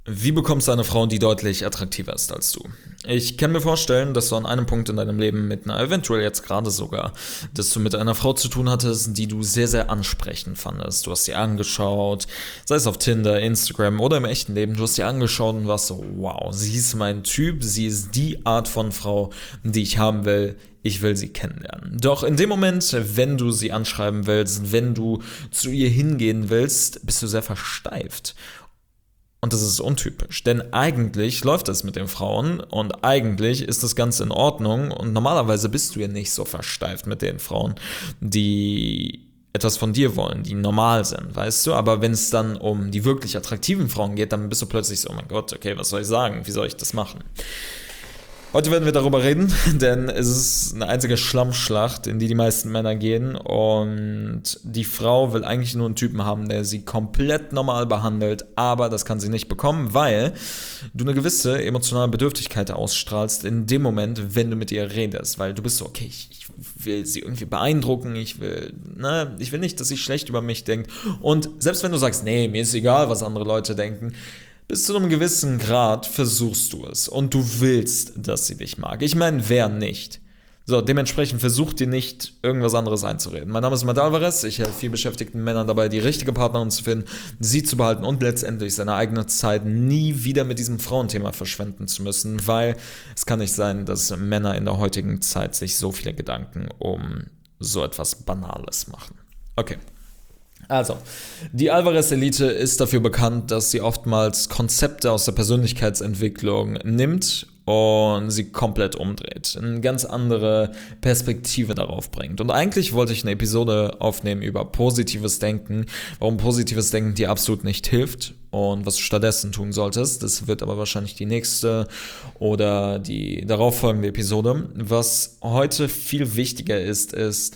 Wie bekommst du eine Frau, die deutlich attraktiver ist als du? Ich kann mir vorstellen, dass du an einem Punkt in deinem Leben mit einer, eventuell jetzt gerade sogar, dass du mit einer Frau zu tun hattest, die du sehr, sehr ansprechend fandest. Du hast sie angeschaut, sei es auf Tinder, Instagram oder im echten Leben, du hast sie angeschaut und warst so, wow, sie ist mein Typ, sie ist die Art von Frau, die ich haben will. Ich will sie kennenlernen. Doch in dem Moment, wenn du sie anschreiben willst, wenn du zu ihr hingehen willst, bist du sehr versteift. Und das ist untypisch, denn eigentlich läuft das mit den Frauen und eigentlich ist das ganz in Ordnung und normalerweise bist du ja nicht so versteift mit den Frauen, die etwas von dir wollen, die normal sind, weißt du? Aber wenn es dann um die wirklich attraktiven Frauen geht, dann bist du plötzlich so, oh mein Gott, okay, was soll ich sagen? Wie soll ich das machen? Heute werden wir darüber reden, denn es ist eine einzige Schlammschlacht, in die die meisten Männer gehen und die Frau will eigentlich nur einen Typen haben, der sie komplett normal behandelt, aber das kann sie nicht bekommen, weil du eine gewisse emotionale Bedürftigkeit ausstrahlst in dem Moment, wenn du mit ihr redest, weil du bist so, okay, ich will sie irgendwie beeindrucken, ich will nicht, dass sie schlecht über mich denkt und selbst wenn du sagst, nee, mir ist egal, was andere Leute denken, bis zu einem gewissen Grad versuchst du es und du willst, dass sie dich mag. Ich meine, wer nicht? So, dementsprechend versuch dir nicht, irgendwas anderes einzureden. Mein Name ist Matt Alvarez, ich helfe viel beschäftigten Männern dabei, die richtige Partnerin zu finden, sie zu behalten und letztendlich seine eigene Zeit nie wieder mit diesem Frauenthema verschwenden zu müssen, weil es kann nicht sein, dass Männer in der heutigen Zeit sich so viele Gedanken um so etwas Banales machen. Okay. Also, die Alvarez-Elite ist dafür bekannt, dass sie oftmals Konzepte aus der Persönlichkeitsentwicklung nimmt und sie komplett umdreht, eine ganz andere Perspektive darauf bringt. Und eigentlich wollte ich eine Episode aufnehmen über positives Denken, warum positives Denken dir absolut nicht hilft und was du stattdessen tun solltest. Das wird aber wahrscheinlich die nächste oder die darauffolgende Episode. Was heute viel wichtiger ist,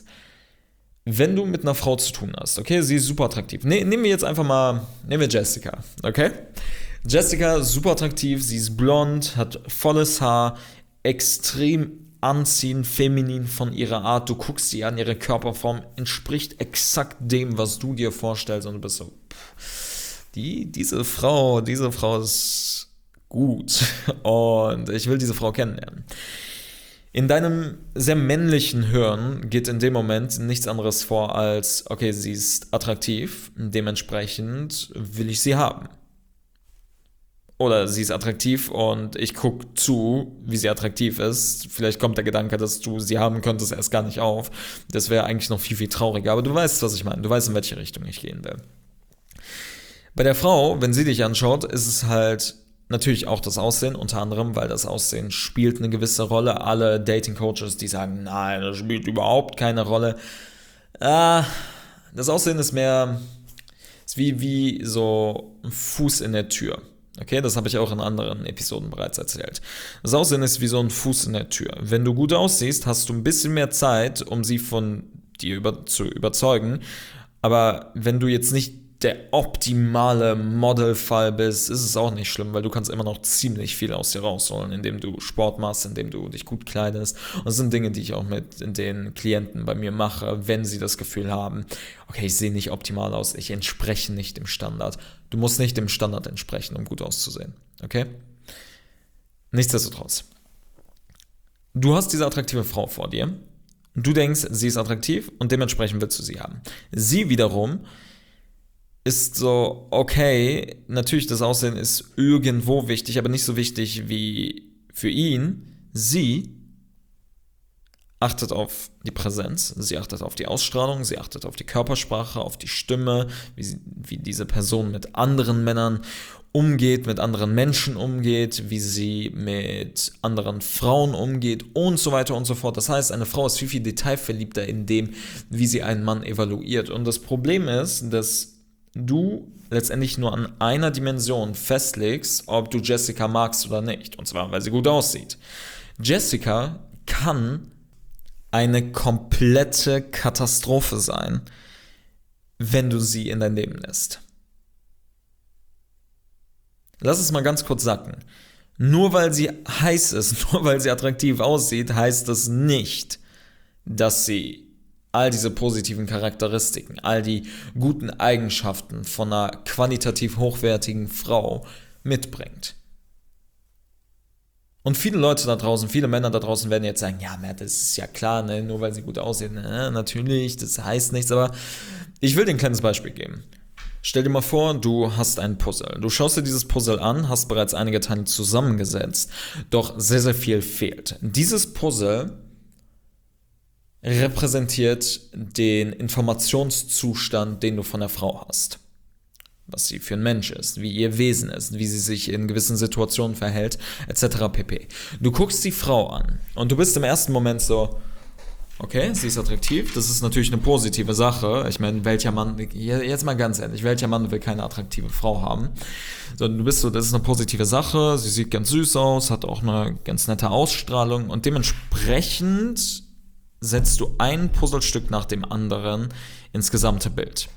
wenn du mit einer Frau zu tun hast, okay, sie ist super attraktiv. Nehmen wir jetzt einfach mal, nehmen wir Jessica, okay? Jessica ist super attraktiv, sie ist blond, hat volles Haar, extrem anziehend, feminin von ihrer Art. Du guckst sie an, ihre Körperform entspricht exakt dem, was du dir vorstellst und du bist so, diese Frau ist gut und ich will diese Frau kennenlernen. In deinem sehr männlichen Hirn geht in dem Moment nichts anderes vor als, okay, sie ist attraktiv, dementsprechend will ich sie haben. Oder sie ist attraktiv und ich gucke zu, wie sie attraktiv ist. Vielleicht kommt der Gedanke, dass du sie haben könntest, erst gar nicht auf. Das wäre eigentlich noch viel, viel trauriger. Aber du weißt, was ich meine. Du weißt, in welche Richtung ich gehen will. Bei der Frau, wenn sie dich anschaut, ist es halt natürlich auch das Aussehen, unter anderem, weil das Aussehen spielt eine gewisse Rolle. Alle Dating-Coaches, die sagen, nein, das spielt überhaupt keine Rolle. Das Aussehen ist wie so ein Fuß in der Tür. Okay, das habe ich auch in anderen Episoden bereits erzählt. Das Aussehen ist wie so ein Fuß in der Tür. Wenn du gut aussiehst, hast du ein bisschen mehr Zeit, um sie von dir zu überzeugen. Aber wenn du jetzt nicht der optimale Modelfall bist, ist es auch nicht schlimm, weil du kannst immer noch ziemlich viel aus dir rausholen, indem du Sport machst, indem du dich gut kleidest. Und das sind Dinge, die ich auch mit den Klienten bei mir mache, wenn sie das Gefühl haben, okay, ich sehe nicht optimal aus, ich entspreche nicht dem Standard. Du musst nicht dem Standard entsprechen, um gut auszusehen, okay? Nichtsdestotrotz. Du hast diese attraktive Frau vor dir. Du denkst, sie ist attraktiv und dementsprechend willst du sie haben. Sie wiederum ist so, okay, natürlich das Aussehen ist irgendwo wichtig, aber nicht so wichtig wie für ihn. Sie achtet auf die Präsenz, sie achtet auf die Ausstrahlung, sie achtet auf die Körpersprache, auf die Stimme, wie diese Person mit anderen Männern umgeht, mit anderen Menschen umgeht, wie sie mit anderen Frauen umgeht und so weiter und so fort. Das heißt, eine Frau ist viel, viel detailverliebter in dem, wie sie einen Mann evaluiert. Und das Problem ist, dass du letztendlich nur an einer Dimension festlegst, ob du Jessica magst oder nicht. Und zwar, weil sie gut aussieht. Jessica kann eine komplette Katastrophe sein, wenn du sie in dein Leben lässt. Lass es mal ganz kurz sacken. Nur weil sie heiß ist, nur weil sie attraktiv aussieht, heißt das nicht, dass sie all diese positiven Charakteristiken, all die guten Eigenschaften von einer qualitativ hochwertigen Frau mitbringt. Und viele Leute da draußen, viele Männer da draußen werden jetzt sagen, ja, Matt, das ist ja klar, ne? Nur weil sie gut aussehen, natürlich, das heißt nichts, aber ich will dir ein kleines Beispiel geben. Stell dir mal vor, du hast ein Puzzle. Du schaust dir dieses Puzzle an, hast bereits einige Teile zusammengesetzt, doch sehr, sehr viel fehlt. Dieses Puzzle repräsentiert den Informationszustand, den du von der Frau hast. Was sie für ein Mensch ist, wie ihr Wesen ist, wie sie sich in gewissen Situationen verhält, etc. pp. Du guckst die Frau an und du bist im ersten Moment so, okay, sie ist attraktiv, das ist natürlich eine positive Sache. Ich meine, welcher Mann, jetzt mal ganz ehrlich, welcher Mann will keine attraktive Frau haben? Sondern du bist so, das ist eine positive Sache, sie sieht ganz süß aus, hat auch eine ganz nette Ausstrahlung und dementsprechend setzt du ein Puzzlestück nach dem anderen ins gesamte Bild.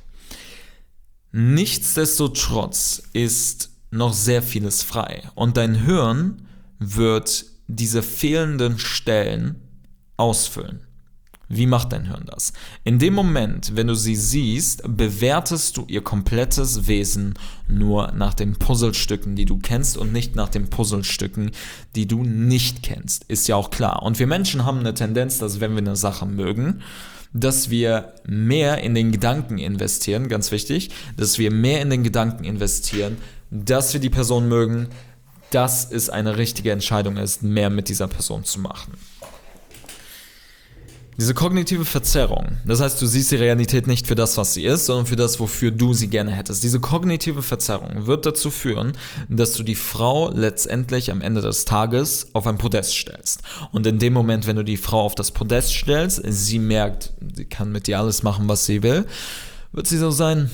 Nichtsdestotrotz ist noch sehr vieles frei und dein Hirn wird diese fehlenden Stellen ausfüllen. Wie macht dein Hirn das? In dem Moment, wenn du sie siehst, bewertest du ihr komplettes Wesen nur nach den Puzzlestücken, die du kennst und nicht nach den Puzzlestücken, die du nicht kennst. Ist ja auch klar. Und wir Menschen haben eine Tendenz, dass wenn wir eine Sache mögen, dass wir mehr in den Gedanken investieren, ganz wichtig, dass wir mehr in den Gedanken investieren, dass wir die Person mögen, dass es eine richtige Entscheidung ist, mehr mit dieser Person zu machen. Diese kognitive Verzerrung, das heißt, du siehst die Realität nicht für das, was sie ist, sondern für das, wofür du sie gerne hättest. Diese kognitive Verzerrung wird dazu führen, dass du die Frau letztendlich am Ende des Tages auf ein Podest stellst. Und in dem Moment, wenn du die Frau auf das Podest stellst, sie merkt, sie kann mit dir alles machen, was sie will, wird sie so sein,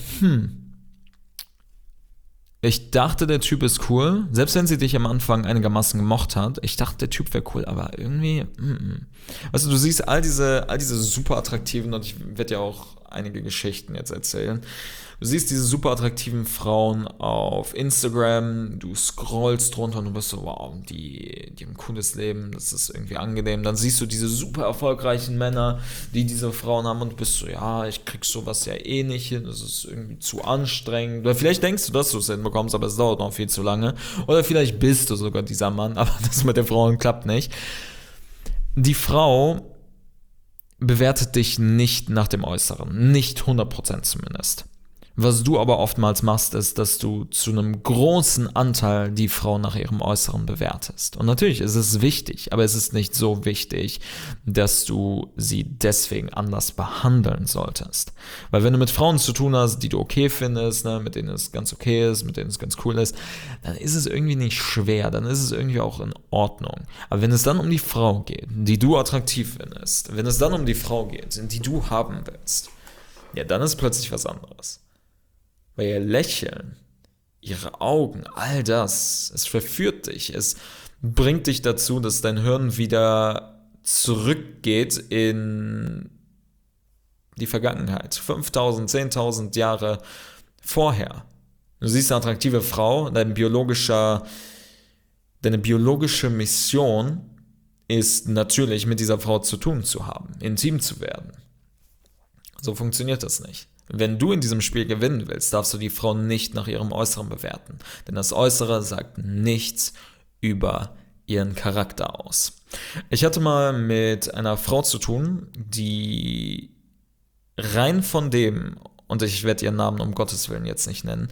ich dachte, der Typ ist cool, selbst wenn sie dich am Anfang einigermaßen gemocht hat. Ich dachte, der Typ wäre cool, aber irgendwie, Weißt du siehst all diese super attraktiven, und ich werde ja auch einige Geschichten jetzt erzählen. Du siehst diese super attraktiven Frauen auf Instagram, du scrollst drunter und du bist so, wow, die haben ein cooles Leben, das ist irgendwie angenehm. Dann siehst du diese super erfolgreichen Männer, die diese Frauen haben und du bist so, ja, ich krieg sowas ja eh nicht hin, das ist irgendwie zu anstrengend. Oder vielleicht denkst du, dass du es hinbekommst, aber es dauert noch viel zu lange. Oder vielleicht bist du sogar dieser Mann, aber das mit den Frauen klappt nicht. Die Frau bewertet dich nicht nach dem Äußeren, nicht 100% zumindest. Was du aber oftmals machst, ist, dass du zu einem großen Anteil die Frau nach ihrem Äußeren bewertest. Und natürlich ist es wichtig, aber es ist nicht so wichtig, dass du sie deswegen anders behandeln solltest. Weil wenn du mit Frauen zu tun hast, die du okay findest, ne, mit denen es ganz okay ist, mit denen es ganz cool ist, dann ist es irgendwie nicht schwer, dann ist es irgendwie auch in Ordnung. Aber wenn es dann um die Frau geht, die du attraktiv findest, wenn es dann um die Frau geht, die du haben willst, ja, dann ist plötzlich was anderes. Weil ihr Lächeln, ihre Augen, all das, es verführt dich, es bringt dich dazu, dass dein Hirn wieder zurückgeht in die Vergangenheit, 5000, 10.000 Jahre vorher. Du siehst eine attraktive Frau, deine biologische Mission ist natürlich, mit dieser Frau zu tun zu haben, intim zu werden. So funktioniert das nicht. Wenn du in diesem Spiel gewinnen willst, darfst du die Frau nicht nach ihrem Äußeren bewerten. Denn das Äußere sagt nichts über ihren Charakter aus. Ich hatte mal mit einer Frau zu tun, die rein von dem, und ich werde ihren Namen um Gottes Willen jetzt nicht nennen,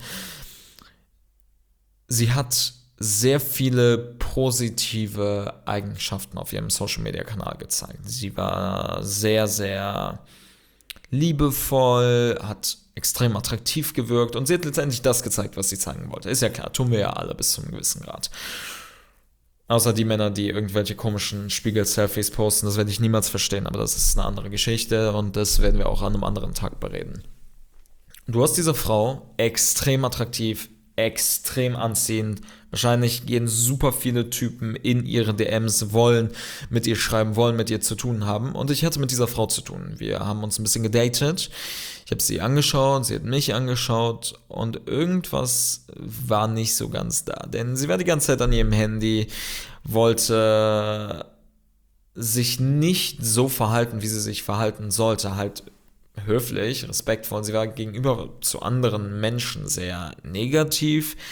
sie hat sehr viele positive Eigenschaften auf ihrem Social-Media-Kanal gezeigt. Sie war sehr, sehr liebevoll, hat extrem attraktiv gewirkt und sie hat letztendlich das gezeigt, was sie zeigen wollte. Ist ja klar, tun wir ja alle bis zu einem gewissen Grad. Außer die Männer, die irgendwelche komischen Spiegel-Selfies posten, das werde ich niemals verstehen, aber das ist eine andere Geschichte und das werden wir auch an einem anderen Tag bereden. Du hast diese Frau, extrem attraktiv, extrem anziehend. Wahrscheinlich gehen super viele Typen in ihre DMs, wollen mit ihr schreiben, wollen mit ihr zu tun haben. Und ich hatte mit dieser Frau zu tun. Wir haben uns ein bisschen gedatet. Ich habe sie angeschaut, sie hat mich angeschaut und irgendwas war nicht so ganz da. Denn sie war die ganze Zeit an ihrem Handy, wollte sich nicht so verhalten, wie sie sich verhalten sollte. Halt höflich, respektvoll. Sie war gegenüber zu anderen Menschen sehr negativ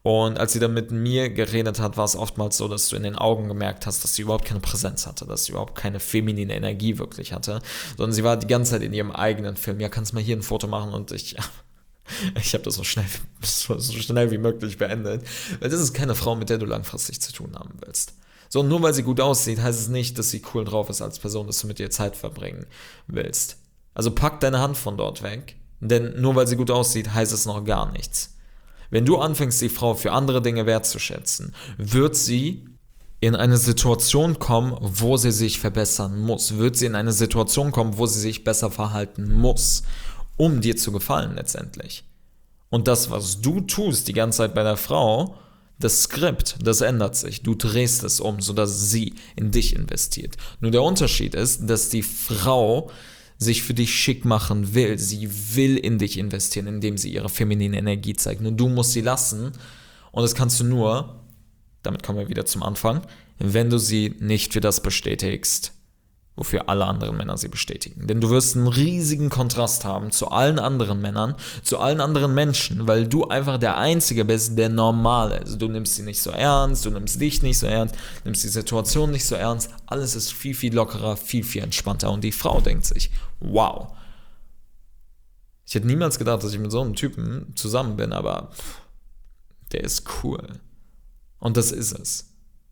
Und als sie dann mit mir geredet hat, war es oftmals so, dass du in den Augen gemerkt hast, dass sie überhaupt keine Präsenz hatte, dass sie überhaupt keine feminine Energie wirklich hatte, sondern sie war die ganze Zeit in ihrem eigenen Film. Ja, kannst mal hier ein Foto machen, und ich habe das so schnell wie möglich beendet, weil das ist keine Frau, mit der du langfristig zu tun haben willst. So, und nur weil sie gut aussieht, heißt es nicht, dass sie cool drauf ist als Person, dass du mit ihr Zeit verbringen willst. Also pack deine Hand von dort weg, denn nur weil sie gut aussieht, heißt es noch gar nichts. Wenn du anfängst, die Frau für andere Dinge wertzuschätzen, wird sie in eine Situation kommen, wo sie sich verbessern muss. Wird sie in eine Situation kommen, wo sie sich besser verhalten muss, um dir zu gefallen letztendlich. Und das, was du tust die ganze Zeit bei der Frau, das Skript, das ändert sich. Du drehst es um, sodass sie in dich investiert. Nur der Unterschied ist, dass die Frau sich für dich schick machen will. Sie will in dich investieren, indem sie ihre feminine Energie zeigt. Nur du musst sie lassen. Und das kannst du nur, damit kommen wir wieder zum Anfang, wenn du sie nicht für das bestätigst, wofür alle anderen Männer sie bestätigen. Denn du wirst einen riesigen Kontrast haben zu allen anderen Männern, zu allen anderen Menschen, weil du einfach der Einzige bist, der normal ist. Du nimmst sie nicht so ernst, du nimmst dich nicht so ernst, nimmst die Situation nicht so ernst. Alles ist viel, viel lockerer, viel, viel entspannter. Und die Frau denkt sich, wow, ich hätte niemals gedacht, dass ich mit so einem Typen zusammen bin, aber der ist cool. Und das ist es.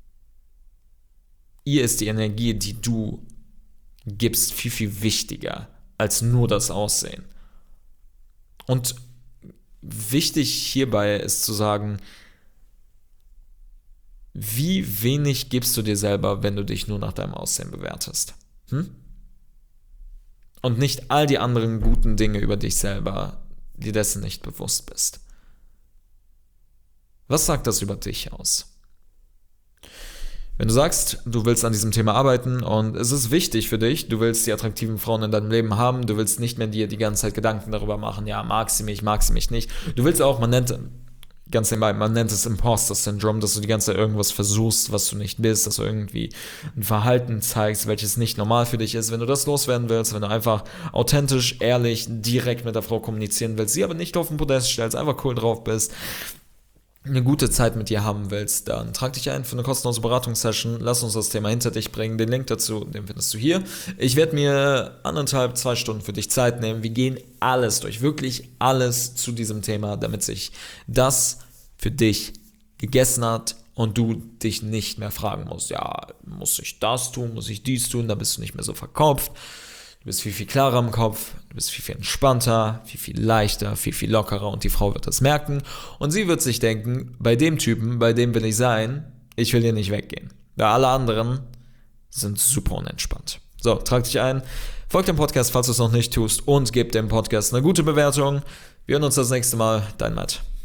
Ihr ist die Energie, die du gibst, viel, viel wichtiger als nur das Aussehen. Und wichtig hierbei ist zu sagen, wie wenig gibst du dir selber, wenn du dich nur nach deinem Aussehen bewertest? Und nicht all die anderen guten Dinge über dich selber, dir dessen nicht bewusst bist. Was sagt das über dich aus? Wenn du sagst, du willst an diesem Thema arbeiten und es ist wichtig für dich, du willst die attraktiven Frauen in deinem Leben haben, du willst nicht mehr dir die ganze Zeit Gedanken darüber machen, ja, mag sie mich nicht. Du willst auch, man nennt es Imposter-Syndrom, dass du die ganze Zeit irgendwas versuchst, was du nicht bist, dass du irgendwie ein Verhalten zeigst, welches nicht normal für dich ist. Wenn du das loswerden willst, wenn du einfach authentisch, ehrlich, direkt mit der Frau kommunizieren willst, sie aber nicht auf den Podest stellst, einfach cool drauf bist, eine gute Zeit mit dir haben willst, dann trag dich ein für eine kostenlose Beratungssession. Lass uns das Thema hinter dich bringen. Den Link dazu, den findest du hier. Ich werde mir 1,5-2 Stunden für dich Zeit nehmen. Wir gehen alles durch, wirklich alles zu diesem Thema, damit sich das für dich gegessen hat und du dich nicht mehr fragen musst, ja, muss ich das tun, muss ich dies tun, da bist du nicht mehr so verkopft. Du bist viel, viel klarer im Kopf, du bist viel, viel entspannter, viel, viel leichter, viel, viel lockerer, und die Frau wird das merken und sie wird sich denken, bei dem Typen, bei dem will ich sein, ich will hier nicht weggehen. Weil alle anderen sind super unentspannt. So, trag dich ein, folg dem Podcast, falls du es noch nicht tust, und gib dem Podcast eine gute Bewertung. Wir hören uns das nächste Mal, dein Matt.